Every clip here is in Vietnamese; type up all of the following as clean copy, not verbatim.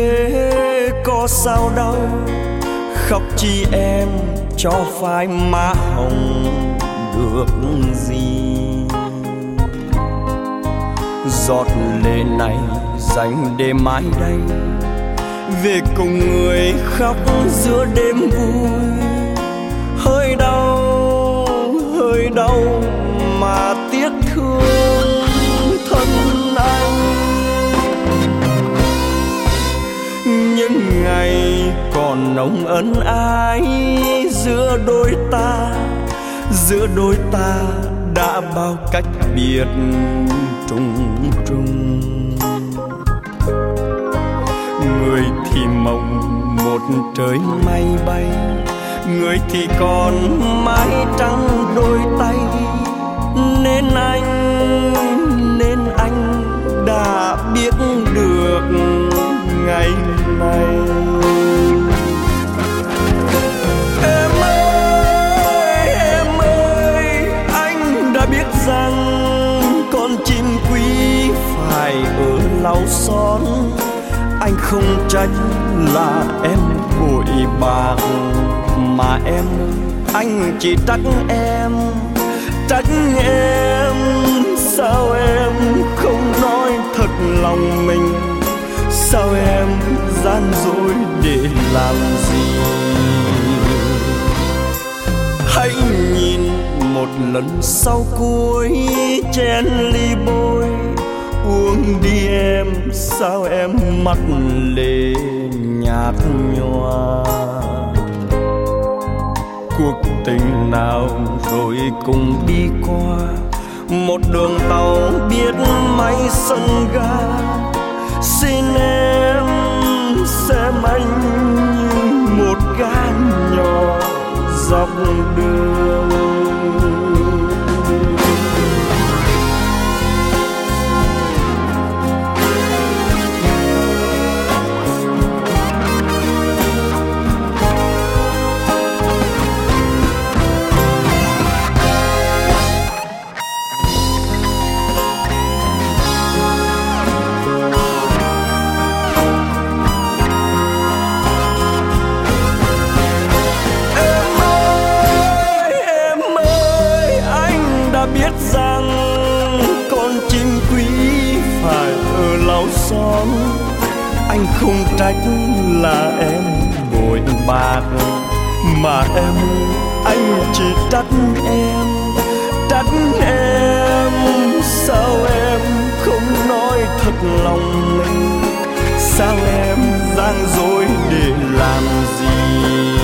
thế có sao đâu, khóc chi em cho phai má hồng được gì. Giọt lệ này dành để mãi đây, về cùng người khóc giữa đêm vui. Hơi đau mà tiếc thương thân anh. Những ngày còn nồng ân ái giữa đôi ta đã bao cách biệt trùng trùng. Người thì mộng một trời mây bay, người thì còn mái trắng đôi tay. Nên anh đã biết được ngày này. Em ơi, anh đã biết rằng con chim quý phải ở lau son. Anh không trách là em vội bạc, mà em, anh chỉ trách em. Sao em không nói thật lòng mình? Sao em gian dối để làm gì? Hãy nhìn một lần sau cuối chén ly bôi, uống đi em. Sao em mắt lệ nhạt nhòa? Cuộc tình nào rồi cùng đi qua, một đường tàu biết máy sân ga. Xin em xem anh như một gã nhỏ dọc đường. Biết rằng con chim quý phải ở lau son. Anh không trách là em vội bạc, mà em, anh chỉ trách em. Sao em không nói thật lòng mình? Sao em gian dối để làm gì?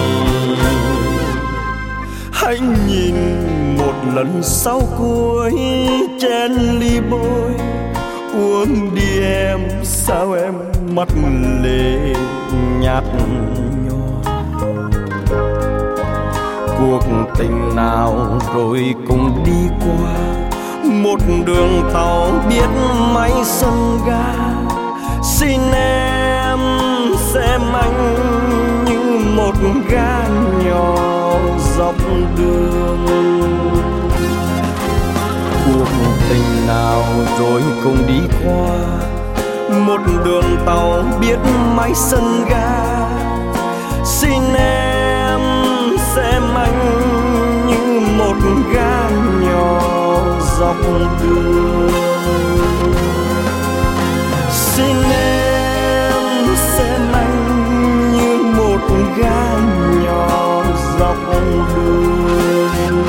Hãy nhìn một lần sau cuối chén ly bôi, uống đi em. Sao em mắt lệ nhạt nhòa? Cuộc tình nào rồi cùng đi qua, một đường tàu biết máy sân ga. Xin em xem anh như một gã nhỏ dọc đường. Cuộc tình nào rồi cùng đi qua, một đường tàu biết máy sân ga. Xin em xem anh như một gã nhỏ dọc đường. Xin em xem anh như một gã nhỏ dọc đường.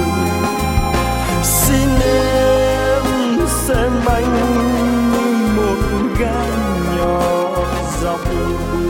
Xin em xem anh như một gã nhỏ dọc đường.